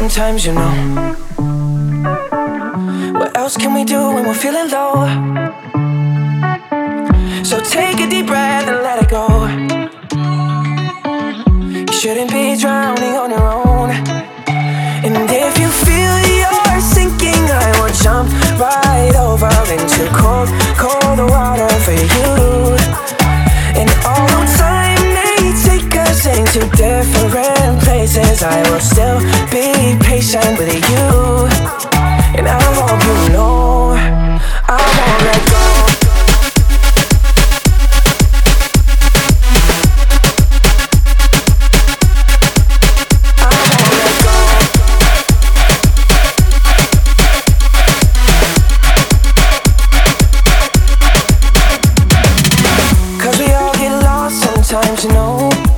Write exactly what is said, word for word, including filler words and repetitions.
sometimes, you know. What else can we do when we're feeling low? So take a deep breath and let it go. You shouldn't be drowning on your own. And if you feel you're sinking, I will jump right over into cold, cold water for you. And although time may take us into different places, I will still be patient with you. And I hope you know I won't let go. Sometimes, you know.